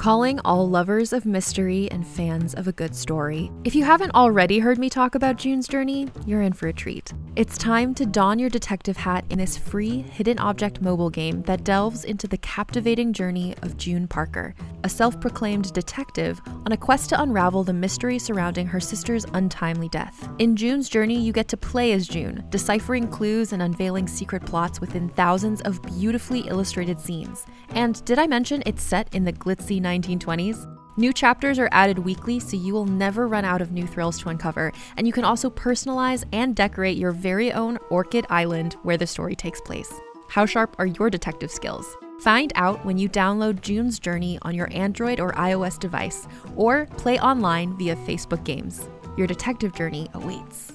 Calling all lovers of mystery and fans of a good story. If you haven't already heard me talk about June's Journey, you're in for a treat. It's time to don your detective hat in this free hidden object mobile game that delves into the captivating journey of June Parker, a self-proclaimed detective on a quest to unravel the mystery surrounding her sister's untimely death. In June's Journey, you get to play as June, deciphering clues and unveiling secret plots within thousands of beautifully illustrated scenes. And did I mention it's set in the glitzy 1920s? New chapters are added weekly, so you will never run out of new thrills to uncover, and you can also personalize and decorate your very own Orchid Island where the story takes place. How sharp are your detective skills? Find out when you download June's Journey on your Android or iOS device, or play online via Facebook Games. Your detective journey awaits.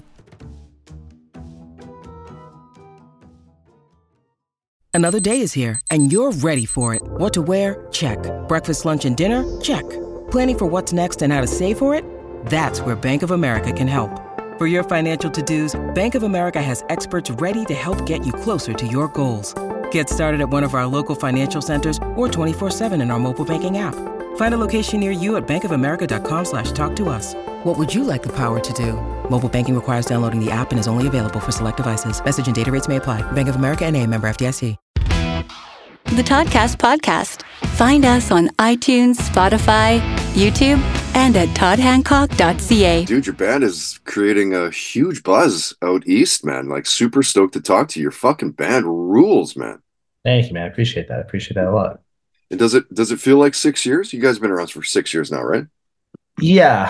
Another day is here, and you're ready for it. What to wear? Check. Breakfast, lunch, and dinner? Check. Planning for what's next and how to save for it? That's where Bank of America can help. For your financial to-dos, Bank of America has experts ready to help get you closer to your goals. Get started at one of our local financial centers or 24/7 in our mobile banking app. Find a location near you at bankofamerica.com/talktous. What would you like the power to do? Mobile banking requires downloading the app and is only available for select devices. Message and data rates may apply. Bank of America N.A., member FDIC. The Toddcast Podcast. Find us on iTunes, Spotify, YouTube, and at toddhancock.ca. Dude, your band is creating a huge buzz out east, man. Like, super stoked to talk to you. Your fucking band rules, man. Thank you, man. I appreciate that. I appreciate that a lot. And does it feel like 6 years? You guys have been around for 6 years now, right? Yeah.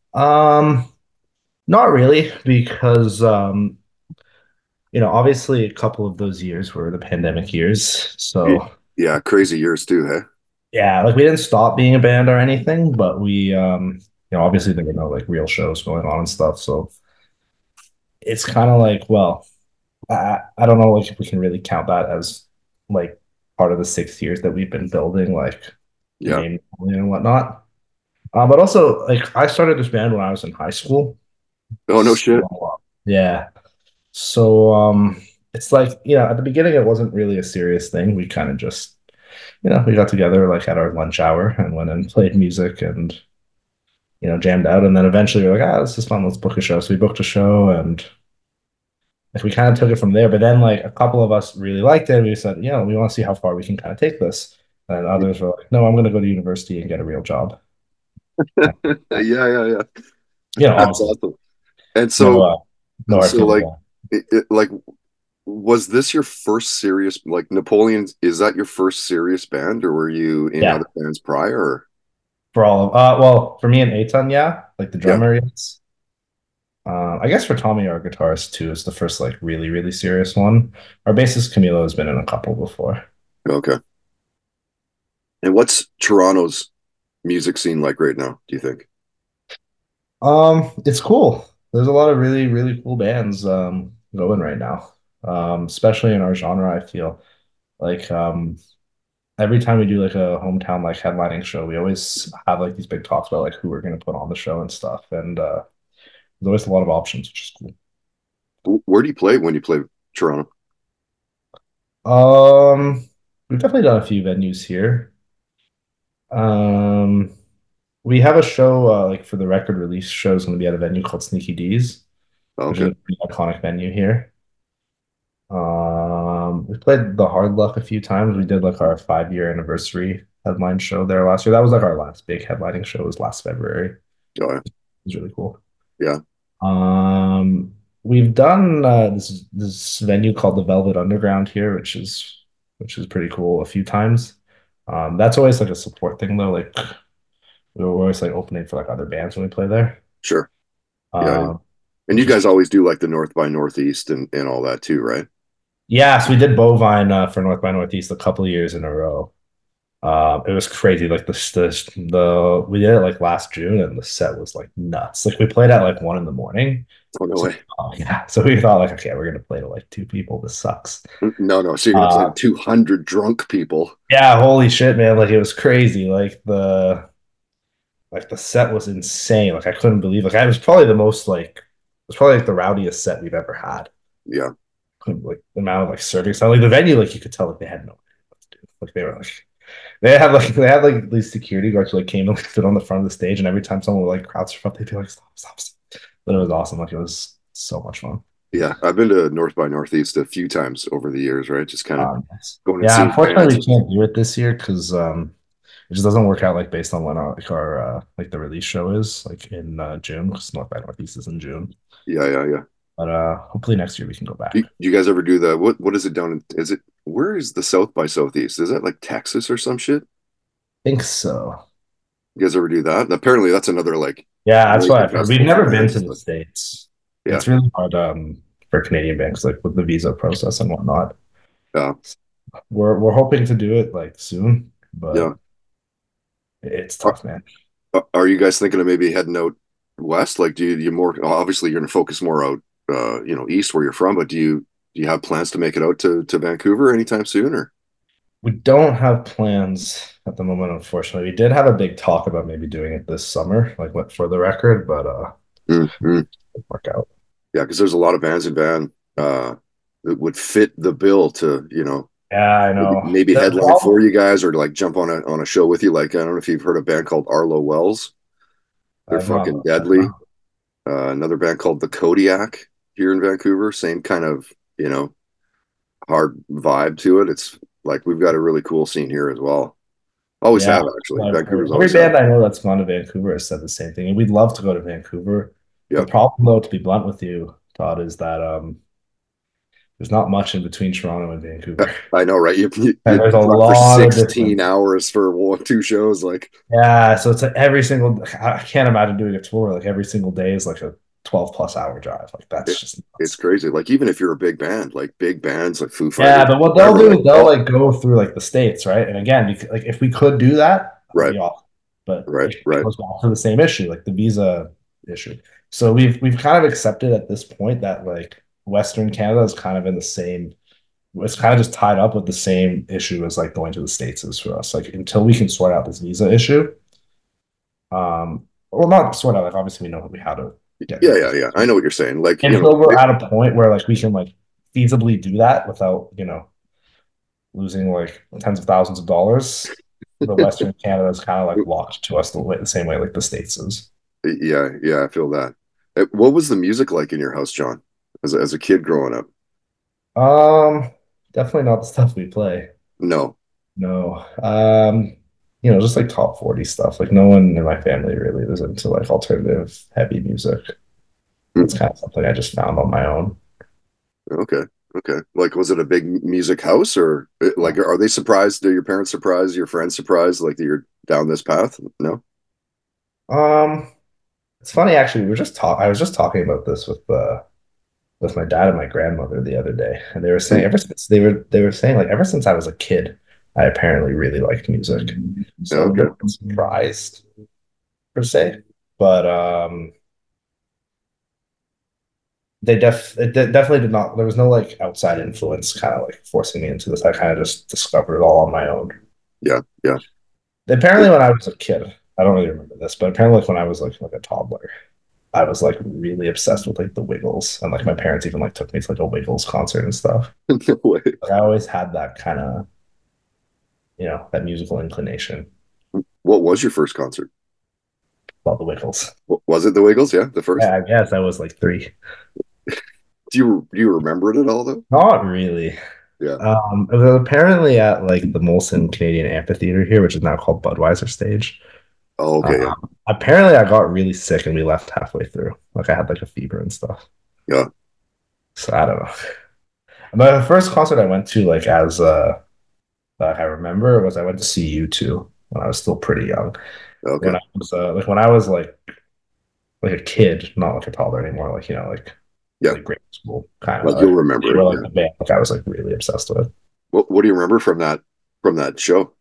Not really, because obviously a couple of those years were the pandemic years. So yeah, crazy years too, hey? Yeah, like we didn't stop being a band or anything, but we obviously there were no like real shows going on and stuff. So it's kind of like, well, I don't know like if we can really count that as like part of the 6 years that we've been building, like game and whatnot. But also like I started this band when I was in high school. Oh, no shit. Yeah. So it's like, at the beginning it wasn't really a serious thing. We kind of just, we got together like at our lunch hour and went and played music and, jammed out. And then eventually we were like, this is fun, let's book a show. So we booked a show and like we kind of took it from there. But then like a couple of us really liked it. We said, we want to see how far we can kind of take this. And others were like, no, I'm going to go to university and get a real job. Yeah. That's awesome. And so, was this your first serious, like Napoleon, is that your first serious band or were you in other bands prior? Or? For all of, for me and Eitan, like the drummer is. I guess for Tommy, our guitarist too, is the first like really, really serious one. Our bassist Camilo has been in a couple before. Okay. And what's Toronto's music scene like right now, do you think? It's cool. There's a lot of really, really cool bands going right now. Especially in our genre, I feel like every time we do like a hometown like headlining show, we always have like these big talks about like who we're gonna put on the show and stuff. And there's always a lot of options, which is cool. Where do you play when you play Toronto? We've definitely done a few venues here. We have a show like for the record release show is going to be at a venue called Sneaky D's, which is a pretty iconic venue here. We played the Hard Luck a few times. We did like our 5-year anniversary headline show there last year. That was like our last big headlining show. It was last February. Oh, yeah. It was really cool. Yeah. We've done this venue called the Velvet Underground here, which is pretty cool a few times. That's always like a support thing though. Like we're always like opening for like other bands when we play there. Sure. Yeah. And you guys always do like the North by Northeast and all that too, right? Yeah, so we did Bovine for North by Northeast a couple of years in a row. It was crazy. Like the we did it like last June and the set was like nuts. Like we played at like 1 a.m. Oh, no way. Yeah. So we thought like, okay, we're gonna play to like 2 people. This sucks. No. So you're gonna play 200 drunk people. Yeah, holy shit, man. Like it was crazy. Like the set was insane. Like I couldn't believe like it was probably the rowdiest set we've ever had. Yeah. Like the amount of like serving sound. Like the venue, like you could tell like they had no idea what to do. Like they were like They had these security guards who like came and like, sit on the front of the stage, and every time someone would like crowd surf up, they'd be like, "Stop, stop, stop." But it was awesome. Like it was so much fun. Yeah, I've been to North by Northeast a few times over the years, right? Just kind of Yes. going and Yeah, seeing unfortunately, bands. we can't do it this year because it just doesn't work out like based on when our like the release show is like in June because North by Northeast is in June. Yeah, yeah, yeah. But hopefully next year we can go Do back. you guys ever do the what is it down in, is it where is the South by Southeast? Is that like Texas or some shit? Think so. You guys ever do that? And apparently that's another like Yeah, that's why American I've heard. We've festival for never been to bands. the But States. yeah, It's really hard for Canadian banks, like with the visa process and whatnot. yeah, We're hoping to do it like soon, yeah. but it's Are, tough, man. are you guys thinking of maybe heading out west? Like, do you more obviously you're going to focus more out, east where you're from, but do you have plans to make it out to Vancouver anytime soon, or? We don't have plans at the moment, unfortunately. We did have a big talk about maybe doing it this summer, like what for the record, but Mm-hmm. didn't work out. Yeah, because there's a lot of bands in Van that would fit the bill to, Yeah, I maybe, know. maybe The headline problem, for you guys or to like jump on a show with you. Like I don't know if you've heard a band called Arlo Wells. They're I've not. fucking deadly. Another band called the Kodiak here in Vancouver. Same kind of hard vibe to it. It's like we've got a really cool scene here as well. Always Yeah, have actually. I've heard. Vancouver's Every always had. band I know that's gone to Vancouver has said the same thing, and we'd love to go to Vancouver. The Yeah, problem, though, to be blunt with you, Todd, is that there's not much in between Toronto and Vancouver, I know, right? You and there's a drive for lot of 16 distance. hours for two shows. Like Yeah, so it's like every single. I can't imagine doing a tour like every single day is like a 12+ hour drive. Like it, that's just it's nuts. crazy. Like even if you're a big band, like big bands like Foo Yeah, Fighters, but what they'll whatever, do like is they'll like go through like the states, right? And again, like if we could do that, that'd right, be awesome. But right, it right. goes back to the same issue, like the visa issue. So we've kind of accepted at this point that like Western Canada is kind of in the same. It's kind of just tied up with the same issue as like going to the States is for us. Like until we can sort out this visa issue, well, not sort out. Like obviously we know how to get Yeah, rid of yeah, this. yeah. I know what you're saying. Like, Until we're at a point where like we can like feasibly do that without losing like tens of thousands of dollars. The Western Canada is kind of like locked to us the same way like the States is. yeah, yeah, I feel that. What was the music like in your house, John, as a kid growing up? Um, Definitely not the stuff we play. No. No. Just like top 40 stuff. Like no one in my family really was into like alternative heavy music. It's Hmm. kind of something I just found on my own. Okay. Okay. Like, was it a big music house or like, are they surprised? Are your parents surprised? Your friends surprised? Like that you're down this path? No. Um, it's funny actually. I was just talking about this with my dad and my grandmother the other day, and they were saying Hmm. they were saying like ever since I was a kid, I apparently really liked music. So I'm a Okay. bit surprised per se, but definitely did not. There was no like outside influence kind of like forcing me into this. I kind of just discovered it all on my own. Yeah. Yeah. Apparently, when I was a kid, I don't really remember this, but apparently, like, when I was like a toddler, I was like really obsessed with like the Wiggles, and like my parents even like took me to like a Wiggles concert and stuff. No way. Like, I always had that kind of that musical inclination What was your first concert? about the Wiggles. Was it the Wiggles? Yeah, the first. Yeah, I guess I was like 3. Do you remember it at all though? Not really. Yeah. It was apparently at like the Molson Canadian Amphitheater here, which is now called Budweiser Stage. Oh, okay. Yeah. Apparently, I got really sick and we left halfway through. Like I had like a fever and stuff. Yeah. So I don't know. But the first concert I went to, like as that I remember, was I went to see U2 when I was still pretty young. Okay. When I was like a kid, not like a toddler anymore. Yeah. Like grade school kind of. Like you'll They remember were it. like Yeah. the band. Like I was like really obsessed with. What do you remember from that show?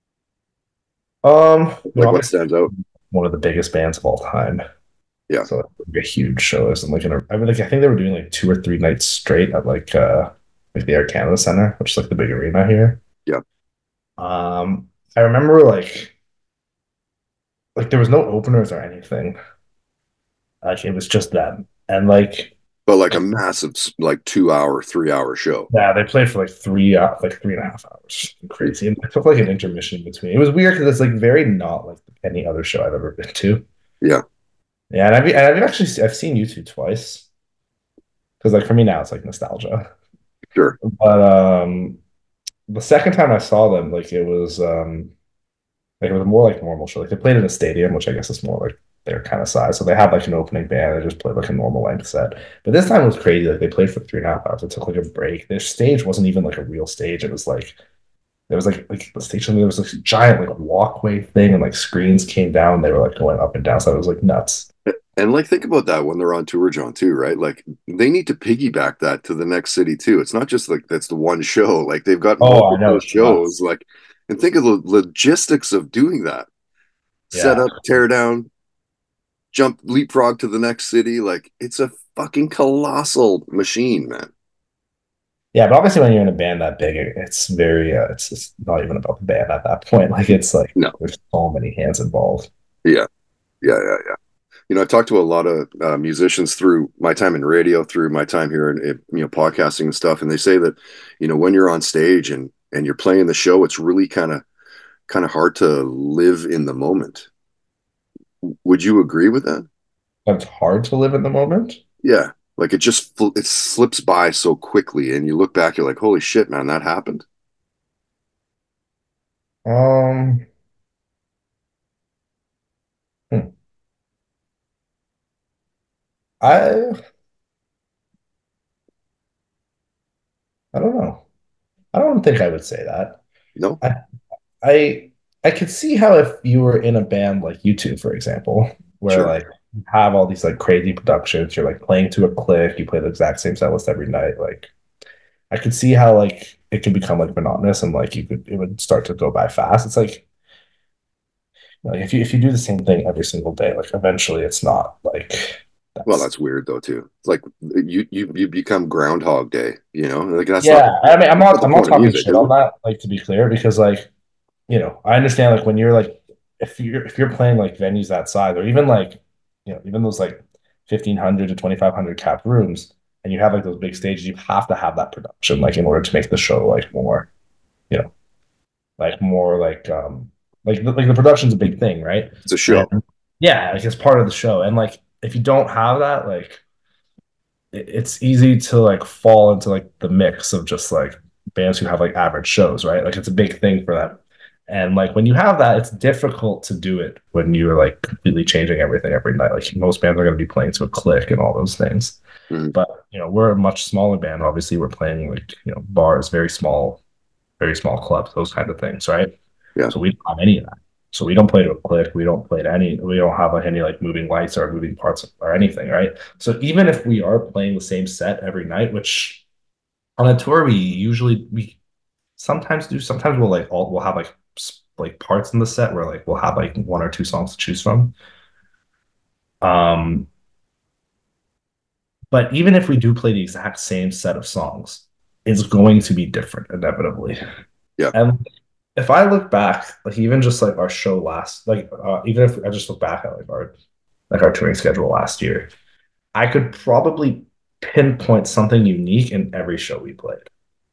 Like what Obviously stands out? one of the biggest bands of all time. Yeah. So like a huge shows and I think they were doing like 2 or 3 nights straight at like the Air Canada Center, which is like the big arena here. Yeah. I remember like there was no openers or anything. Like it was just them. And like but like a massive, like 2 hour, 3 hour show. Yeah, they played for like 3.5 hours. Crazy. And they took like an intermission in between. It was weird because it's like very not like any other show I've ever been to. Yeah. Yeah, and I've seen U2 twice. Because like for me now it's like nostalgia. Sure. But the second time I saw them, like it was more like normal show. Like they played in a stadium, which I guess is more like their kind of size. So they had like an opening band. They just played like a normal length set. But this time it was crazy. Like they played for 3.5 hours. It took like a break. Their stage wasn't even like a real stage. It was like there was like the station. There was this giant like walkway thing, and like screens came down. They were like going up and down. So it was like nuts. And like think about that when they're on tour, John, too, right? Like they need to piggyback that to the next city too. It's not just like that's the one show. Like they've got multiple shows. Like, and think of the logistics of doing that. Yeah. Set up, tear down, jump, leapfrog to the next city. Like it's a fucking colossal machine, man. Yeah, but obviously when you're in a band that big, it's very it's just not even about the band at that point. Like it's like no, there's so many hands involved. Yeah. You know, I talked to a lot of musicians through my time in radio, through my time here in podcasting and stuff, and they say that when you're on stage and you're playing the show, it's really kind of hard to live in the moment. Would you agree with that? It's hard to live in the moment. Yeah, like it slips by so quickly, and you look back, you're like, holy shit, man, that happened. Hmm. I I don't know. I don't think I would say that. No. I I I could see how if you were in a band like U2, for example, where Sure. like you have all these like crazy productions, you're like playing to a click, you play the exact same set list every night. Like I could see how like it can become like monotonous and like it would start to go by fast. It's like if you do the same thing every single day, like eventually it's not like Well, that's weird though too. It's like you become Groundhog Day, like that's yeah. not. I mean, I'm not talking music, shit on that. Like to be clear, because like I understand like when you're like if you're playing like venues that size or even like even those like 1,500 to 2,500 cap rooms and you have like those big stages, you have to have that production like in order to make the show like more you know like more like the production's a big thing, right? It's a show. And, yeah, like it's part of the show, and like if you don't have that, like it's easy to like fall into like the mix of just like bands who have like average shows, right? Like it's a big thing for them. And like when you have that, it's difficult to do it when you're like completely changing everything every night. Like most bands are going to be playing to a click and all those things. Mm. But we're a much smaller band. Obviously, we're playing like bars, very small clubs, those kind of things, right? Yeah. So we don't have any of that. So we don't play to a click. We don't have like any like moving lights or moving parts or anything, right? So even if we are playing the same set every night, which on a tour we sometimes do, sometimes we'll have like parts in the set where like we'll have like one or two songs to choose from. But even if we do play the exact same set of songs, it's going to be different inevitably. Yeah. And if I look back, like even just like our show last, like even if I just look back at like our touring schedule last year, I could probably pinpoint something unique in every show we played.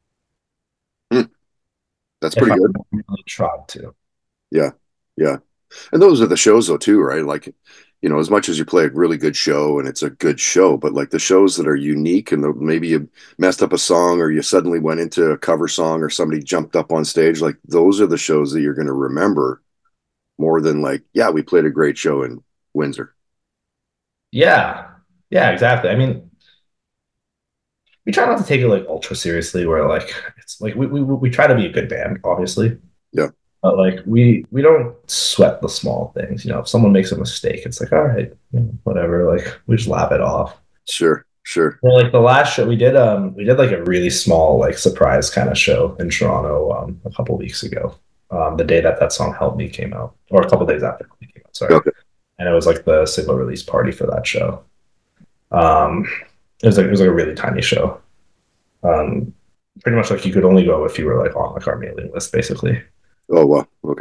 That's pretty good. Really tried to. Yeah. And those are the shows though too, right? Like, as much as you play a really good show and it's a good show, but like the shows that are unique and maybe you messed up a song or you suddenly went into a cover song or somebody jumped up on stage, like those are the shows that you're going to remember more than like, yeah, we played a great show in Windsor. Yeah, exactly. I mean, we try not to take it like ultra seriously where like it's like we try to be a good band, obviously. Yeah. But like we don't sweat the small things. If someone makes a mistake, it's like, all right, whatever. Like we just laugh it off. Sure. Well, like the last show we did like a really small like surprise kind of show in Toronto a couple weeks ago. The day that song "Help Me" came out, or a couple days after it came out. Sorry. Okay. And it was like the single release party for that show. It was like a really tiny show. Pretty much like you could only go if you were like on like our mailing list, basically. Oh wow. Okay.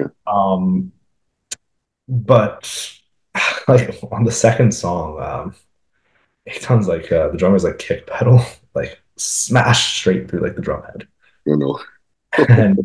But like on the second song, Aton's like the drummer's like kick pedal, like smash straight through like the drum head. You know, And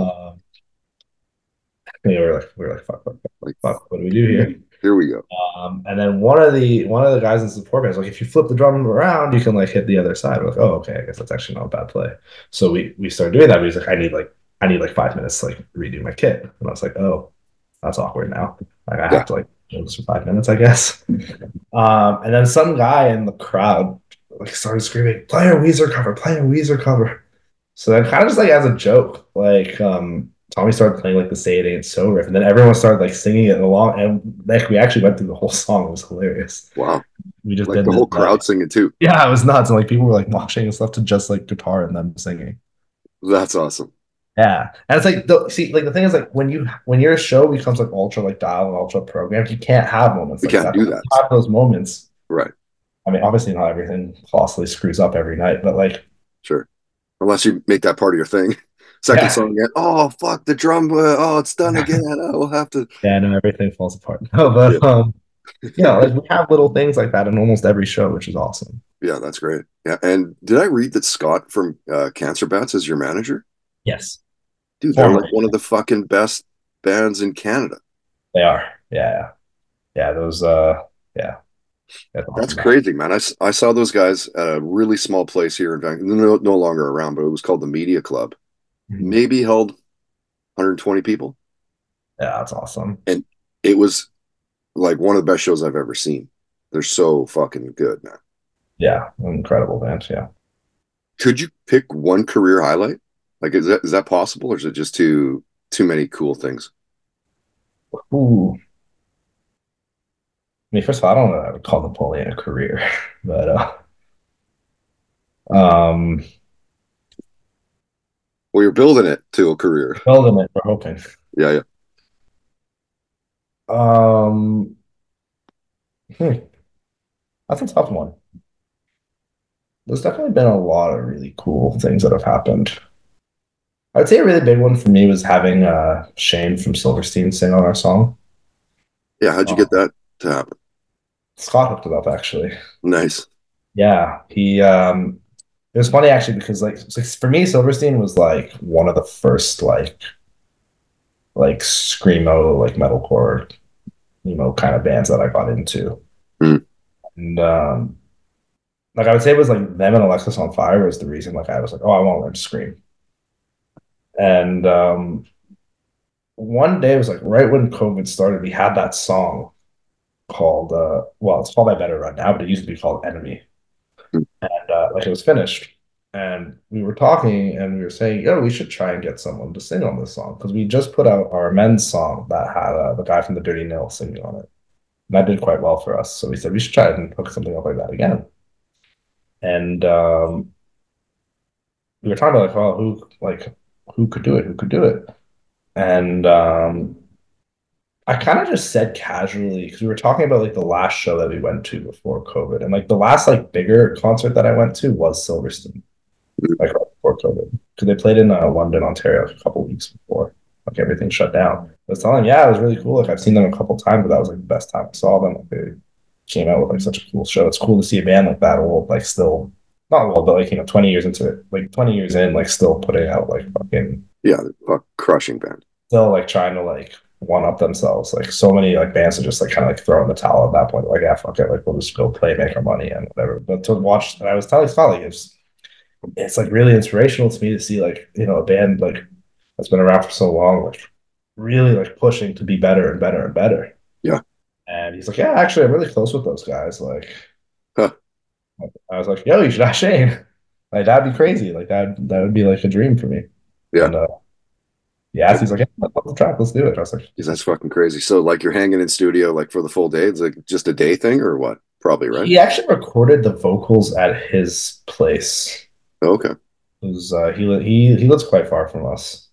we were like, like fuck, what do we do here? here we go. And then one of the guys in the support band was like, if you flip the drum around, you can like hit the other side. We're like, oh, okay, I guess that's actually not a bad play. So we started doing that. But he's like, I need like 5 minutes to like redo my kit. And I was like, oh, that's awkward now. Like I have to like do this for 5 minutes, I guess. And then some guy in the crowd like started screaming, play a Weezer cover, play a Weezer cover. So then kind of just like as a joke, like Tommy started playing like the Say It Ain't So riff, and then everyone started like singing it along, and like we actually went through the whole song. It was hilarious. Wow. We just Like did the this, whole crowd singing too. yeah, it was nuts. And like people were like moshing and stuff to just like guitar and them singing. That's awesome. Yeah. And it's like see, like the thing is like when your show becomes like ultra like dial and ultra programmed, you can't have moments You like can't that. do But that. you have those moments. Right. I mean, obviously not everything colossally screws up every night, but like Sure. Unless you make that part of your thing. Second Yeah. song again. Oh fuck the drum. Oh, it's done again. I will have to. yeah, no, everything falls apart. No, but yeah, like we have little things like that in almost every show, which is awesome. Yeah, that's great. Yeah, and did I read that Scott from Cancer Bats is your manager? Yes. Dude, they're like one of the fucking best bands in Canada. They are. Yeah. Yeah, those yeah. That's crazy, man. I saw those guys at a really small place here in Vancouver, no longer around, but it was called the Media Club. Mhm. Maybe held 120 people. Yeah, that's awesome. And it was like one of the best shows I've ever seen. They're so fucking good, man. Yeah, incredible band. Yeah. Could you pick one career highlight? Like, is that possible, or is it just too many cool things? Ooh. I mean, first of all, I don't know if I would call Napoleon a career, but Well, you're building it to a career. building it, we're hoping. Yeah. Um, that's a tough one. There's definitely been a lot of really cool things that have happened. I would say a really big one for me was having Shane from Silverstein sing on our song. Yeah, how'd you get that to happen? Scott hooked it up, actually. Nice. Yeah, he it was funny actually because like for me, Silverstein was like one of the first like screamo, like metalcore, kind of bands that I got into. Mm. And like I would say it was like them and Alexis on Fire was the reason like I was like, oh, I want to learn to scream. And one day it was like right when COVID started, we had that song called well, it's called I Better Run now, but it used to be called Enemy. Mm. And like it was finished. And we were talking and we were saying, yo, we should try and get someone to sing on this song. Because we just put out our men's song that had the guy from the Dirty Nil singing on it. And that did quite well for us. So we said we should try and hook something up like that again. And we were talking about like, who could do it? Who could do it? And I kind of just said casually, because we were talking about like the last show that we went to before COVID. And like the last like bigger concert that I went to was Silverstein, like right before COVID. Because they played in London, Ontario a couple weeks before like everything shut down. I was telling them, yeah, it was really cool. Like I've seen them a couple times, but that was like the best time I saw them. Like they came out with like such a cool show. It's cool to see a band like that old, like still not old, but like 20 years into it, like 20 years in, like still putting out like fucking Crushing band. Still like trying to like one up themselves. Like so many like bands are just like kind of like throwing the towel at that point. Like, yeah, fuck it, like we'll just go play, make our money and whatever. But to watch, and I was telling Scott, like it's like really inspirational to me to see like a band like that's been around for so long, like really like pushing to be better and better and better. Yeah. And he's like, yeah, actually, I'm really close with those guys. Like, huh. I was like, yo, you should ask Shane. Like that'd be crazy. Like that would be like a dream for me. Yeah. And, yeah, so he's like, yeah, let's the track, let's do it. I was like, that's fucking crazy. So like you're hanging in studio like for the full day? It's like just a day thing or what? Probably, right? He actually recorded the vocals at his place. Oh, okay. It was he lives quite far from us.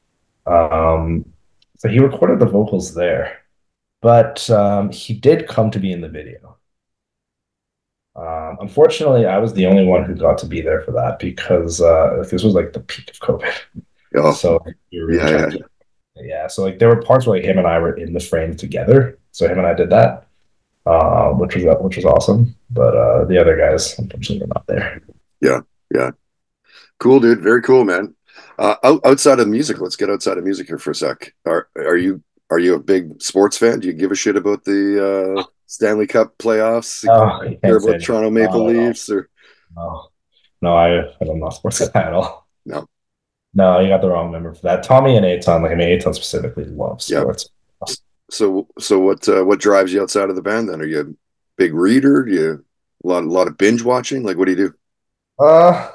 So he recorded the vocals there. But he did come to be in the video. Unfortunately, I was the only one who got to be there for that because this was like the peak of COVID. Oh. So we were really yeah. So like there were parts where like him and I were in the frame together. So him and I did that. which was awesome. But the other guys, unfortunately, were not there. Yeah, yeah. Cool, dude. Very cool, man. Outside of music, let's get outside of music here for a sec. Are you a big sports fan? Do you give a shit about the Stanley Cup playoffs? You Care can't say about Toronto Maple Leafs or no, no, I don't know sports guy at all. no? No, you got the wrong member for that. Tommy and Aton, like I mean, Aton specifically loves Yeah. sports. So what drives you outside of the band then? Are you a big reader? Do you a lot of binge watching? Like what do you do? Uh,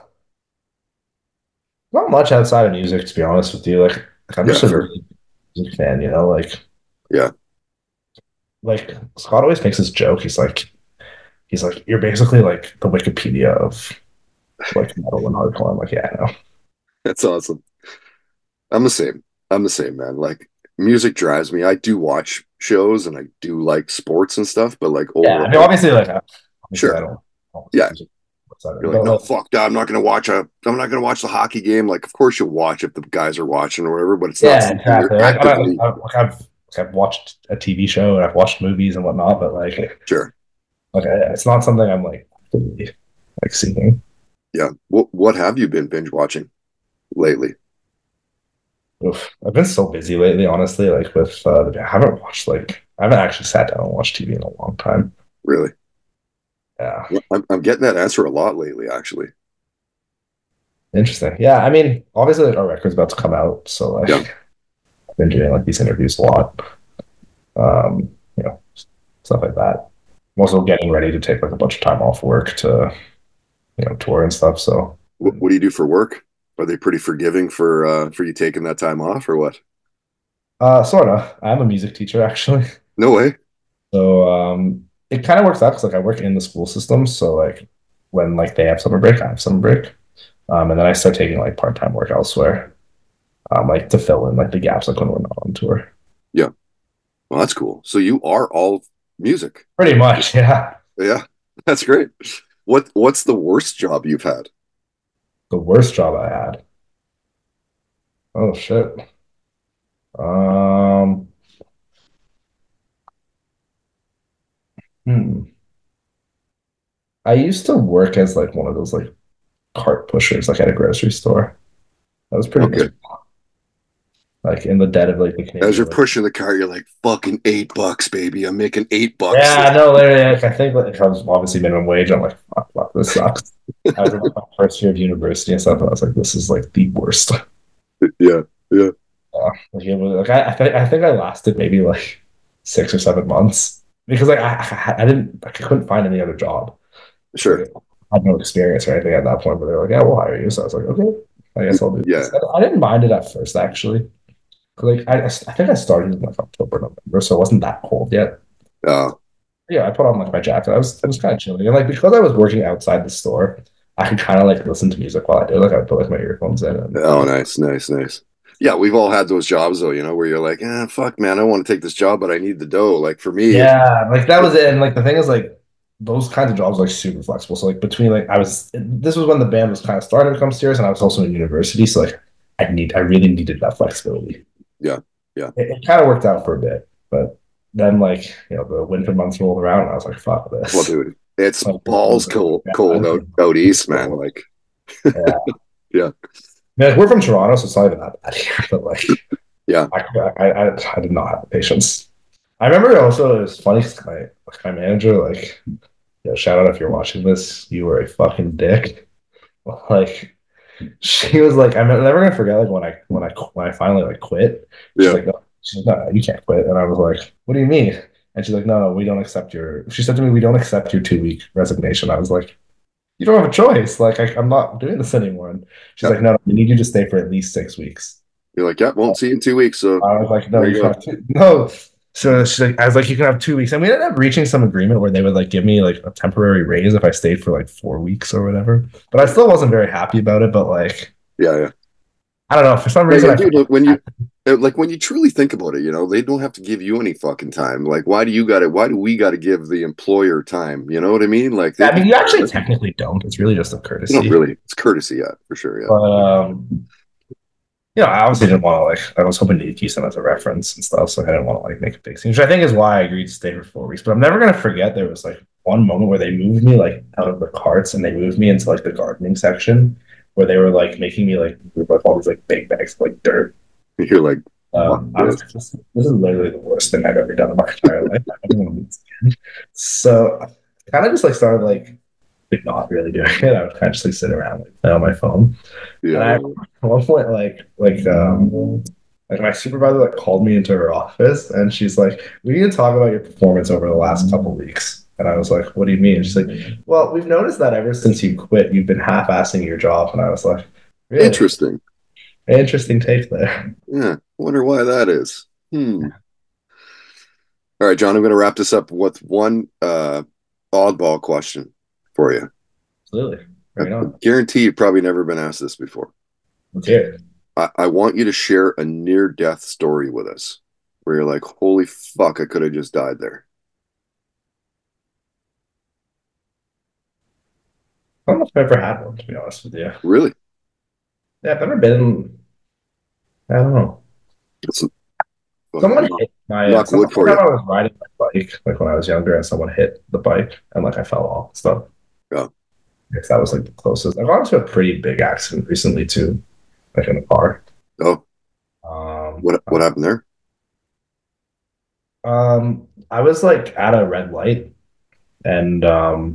Not much outside of music, to be honest with you. Like I'm Yeah, just a really big music fan, you know. yeah, Like Scott always makes this joke. He's like, you're basically like the Wikipedia of like metal and hardcore. I'm like, yeah, I know. that's awesome. I'm the same. I'm the same, man. Like music drives me. I do watch shows and I do like sports and stuff, but like Yeah, I mean, overall, obviously, sure, I don't yeah. music whatsoever. You're like, But no, like, fuck that. I'm not gonna watch the hockey game. Like, of course you'll watch if the guys are watching or whatever, but it's not yeah, something you're exactly. actively. I've watched a TV show and I've watched movies and whatnot, but Sure. it's not something I'm like actively, like seeking. Yeah. What have you been binge watching lately? Oof. I've been so busy lately, honestly. Like with I haven't actually sat down and watched TV in a long time. Really? Yeah, I'm getting that answer a lot lately, actually. interesting. Yeah, I mean, obviously, like, our record's about to come out, so Yeah. I've been doing like these interviews a lot. You know, stuff like that. I'm also getting ready to take like a bunch of time off work to, tour and stuff. So, What do you do for work? Are they pretty forgiving for you taking that time off or what? sort of. I'm a music teacher actually. No way. So, it kind of works out because like I work in the school system. So like when like they have summer break, I have summer break. And then I start taking like part-time work elsewhere, like to fill in like the gaps like when we're not on tour. Yeah. Well, that's cool. So you are all music. Pretty much, yeah. Yeah. That's great. What's the worst job you've had? The worst job I had. Oh shit. Um, hmm. I used to work as like one of those like cart pushers, like at a grocery store. That was pretty Okay. much like in the dead of like the As Canadian. you're pushing the car, you're like, fucking $8, baby. I'm making $8. Yeah, no, literally, like I think like I was obviously minimum wage. I'm like, fuck, this sucks. I was in like, my first year of university and stuff, and I was like, this is like the worst. Yeah. Yeah. Like, it was, like I think I lasted maybe like 6 or 7 months because like I couldn't find any other job. Sure. Like, I had no experience or anything at that point, but they were like, yeah, we'll hire you. So I was like, okay, I guess I'll do Yeah. this. I didn't mind it at first, actually. Like I think I started in like October, November, so it wasn't that cold yet. Oh, Yeah, I put on like my jacket. It was kind of chilly, and like because I was working outside the store, I could kind of like listen to music while I do. Like I put like my earphones in. And, oh, nice. Yeah, we've all had those jobs though, where you're like, fuck, man, I want to take this job, but I need the dough. Like for me, yeah, like that was it. And like the thing is, like those kinds of jobs are like super flexible. So like between like this was when the band was kind of starting to become serious, and I was also in university, so like I really needed that flexibility. Yeah, yeah. It kind of worked out for a bit, but then like the winter months rolled around, and I was like, fuck this. Well, dude, it's Like, balls cold out east, man. Like, yeah. yeah. Man, like, we're from Toronto, so it's not even that bad here. But like, Yeah. I did not have the patience. I remember also it was funny 'cause my manager, like, shout out if you're watching this, you were a fucking dick. Like, she was like, I'm never gonna forget like when I finally like quit. She's Yeah. like, no, you can't quit. And I was like, what do you mean? And she's like, no, we don't accept your. She said to me, we don't accept your 2-week resignation. I was like, you don't have a choice. Like, I'm not doing this anymore. And she's like, no, we need you to stay for at least 6 weeks. You're like, yeah, won't see you in 2 weeks. So I was like, no, there you you can go. have no. So she's like, I was like, you can have 2 weeks. And we ended up reaching some agreement where they would like give me like a temporary raise if I stayed for like 4 weeks or whatever. But I still wasn't very happy about it. But like, Yeah. I don't know. For some reason, Dude, when you truly think about it, they don't have to give you any fucking time. Like, why do we gotta give the employer time? You know what I mean? Like, I mean, you actually technically don't. It's really just a courtesy. Not really. It's courtesy, yeah, for sure. Yeah. But I obviously didn't want to like. I was hoping to use them as a reference and stuff, so I didn't want to like make a big scene, which I think is why I agreed to stay for 4 weeks. But I'm never gonna forget there was like one moment where they moved me like out of the carts and they moved me into like the gardening section where they were like making me like move like all these like big bags of like dirt. You're like, I was like, this is literally the worst thing I've ever done in my entire life. I don't want to do this again. So I kind of just like started like not really doing it. I would kind of just like sit around like play on my phone. yeah, And I, at one point, like my supervisor like called me into her office and she's like, "We need to talk about your performance over the last couple of weeks." And I was like, "What do you mean?" And she's like, "Well, we've noticed that ever since you quit, you've been half-assing your job." And I was like, really? Interesting take there. Yeah, wonder why that is. All right, John, I'm going to wrap this up with one oddball question for you. Absolutely. Right on. I guarantee you've probably never been asked this before. Let's hear it. I want you to share a near-death story with us where you're like, holy fuck, I could have just died there. I don't know if I've ever had one, to be honest with you. Really? Yeah, I've never been. I don't know. Someone hit my. Knock wood for you. I was riding my bike, like when I was younger, and someone hit the bike, and like I fell off. So, yeah, I guess that was like the closest. I got into a pretty big accident recently too, like in a car. Oh, what happened there? I was like at a red light, and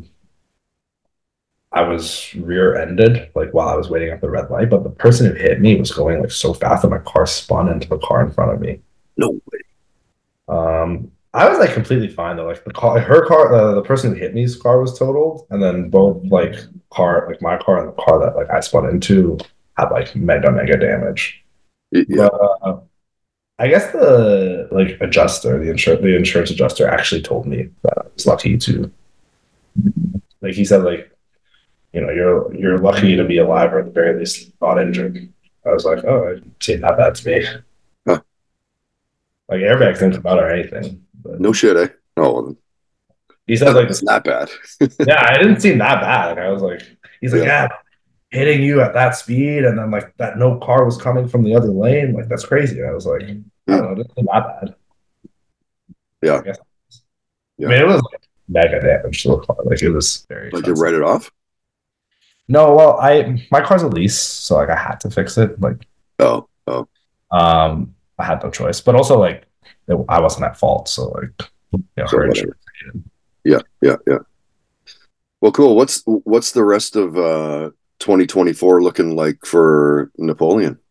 I was rear-ended like while I was waiting at the red light, but the person who hit me was going like so fast that my car spun into the car in front of me. No way. I was like completely fine though. Like the person who hit me's car was totaled, and then both like my car and the car that like I spun into had like mega damage. Yeah. But, I guess the like adjuster, the insurance adjuster actually told me that I was lucky to, like he said, like, you're lucky to be alive or at the very least not injured. I was like, oh, it seemed not bad to me. Huh. Like airbags didn't come out or anything. But no shit, eh? Oh, he said like it's not bad. Yeah, it didn't seem that bad. And I was like, he's like, yeah, hitting you at that speed, and then like that no car was coming from the other lane, like that's crazy. And I was like, I don't know, it didn't seem that bad. Yeah. I mean, it was like mega damage to the car. Like it was very like you write it off? No, well, my car's a lease, so like I had to fix it. Like oh. I had no choice. But also like I wasn't at fault, so like her insurance. Yeah. Well, cool. What's the rest of 2024 looking like for Napoleon?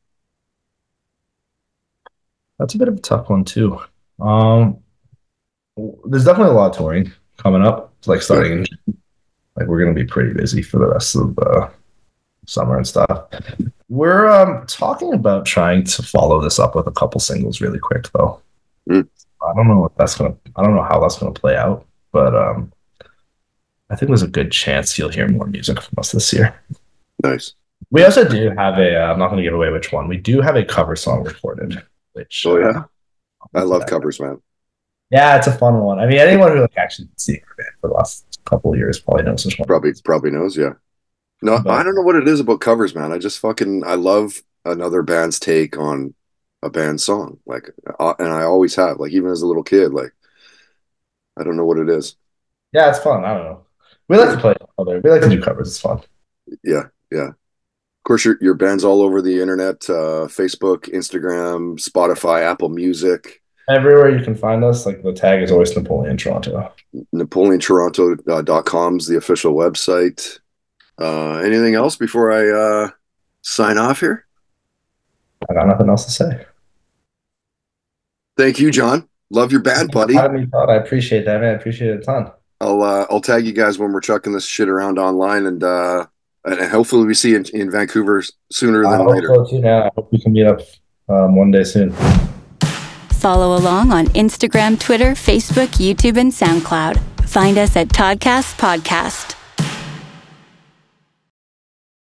That's a bit of a tough one too. There's definitely a lot of touring coming up. It's like starting in June. Like we're gonna be pretty busy for the rest of the summer and stuff. We're talking about trying to follow this up with a couple singles really quick though. I don't know how that's gonna play out, but I think there's a good chance you'll hear more music from us this year. Nice. We also do have I'm not gonna give away which one. We do have a cover song recorded, which I love covers, man. Yeah, it's a fun one. I mean, anyone who like actually seen our band for the last couple of years probably knows this one. Probably knows, yeah. No, but I don't know what it is about covers, man. I love another band's take on a band song, like, and I always have, like, even as a little kid, like, I don't know what it is. Yeah, it's fun. I don't know. We like to play other. We like to do covers. It's fun. Yeah. Of course, your band's all over the internet: Facebook, Instagram, Spotify, Apple Music. Everywhere you can find us, like the tag is always Napoleon Toronto. NapoleonToronto.com's the official website. Anything else before I sign off here? I got nothing else to say. Thank you, John. Love your band, buddy. I appreciate that, man. I appreciate it a ton. I'll tag you guys when we're chucking this shit around online, and hopefully we see you in Vancouver sooner than later. I hope so too, man. I hope we can meet up one day soon. Follow along on Instagram, Twitter, Facebook, YouTube, and SoundCloud. Find us at Toddcast Podcast.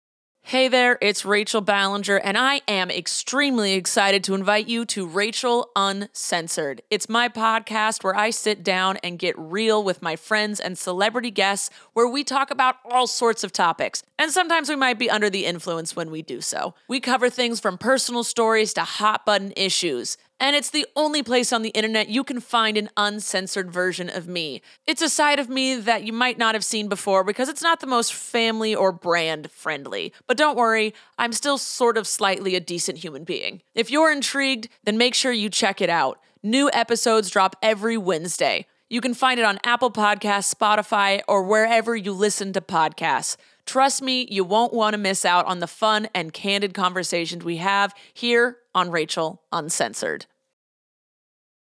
Hey there, it's Rachel Ballinger, and I am extremely excited to invite you to Rachel Uncensored. It's my podcast where I sit down and get real with my friends and celebrity guests, where we talk about all sorts of topics. And sometimes we might be under the influence when we do so. We cover things from personal stories to hot button issues. And it's the only place on the internet you can find an uncensored version of me. It's a side of me that you might not have seen before because it's not the most family or brand friendly. But don't worry, I'm still sort of slightly a decent human being. If you're intrigued, then make sure you check it out. New episodes drop every Wednesday. You can find it on Apple Podcasts, Spotify, or wherever you listen to podcasts. Trust me, you won't want to miss out on the fun and candid conversations we have here on Rachel Uncensored.